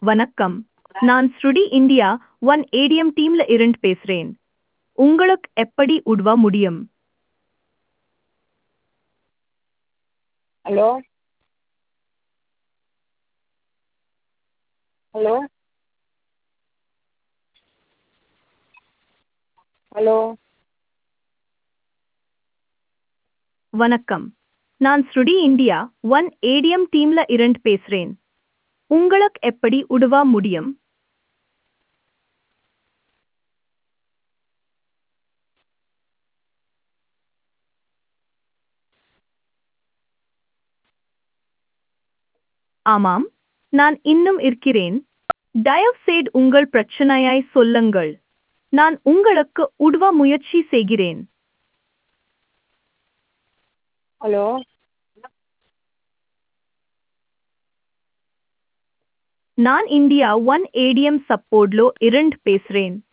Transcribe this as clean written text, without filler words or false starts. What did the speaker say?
வணக்கம். நான் ஸ்ருடி India one ATM டீம்ல இருந்து பேசுறேன். உங்களுக்கு எப்படி உதவ முடியும்? ஹலோ ஹலோ ஹலோ வணக்கம். நான் ஸ்ருடி இந்தியா ஒன் ஏடிஎம் டீம்ல இருந்து பேசுறேன். உங்களுக்கு எப்படி உதவ முடியும்? ஆமாம், நான் இன்னும் இருக்கிறேன். தயவுசெய்து உங்கள் பிரச்சனையை சொல்லுங்கள். நான் உங்களுக்கு உதவ முயற்சி செய்கிறேன். ஹலோ நான் இந்தியா ஒன் ஏடிஎம் சப்போர்ட்லோ இருந்து பேசுறேன்.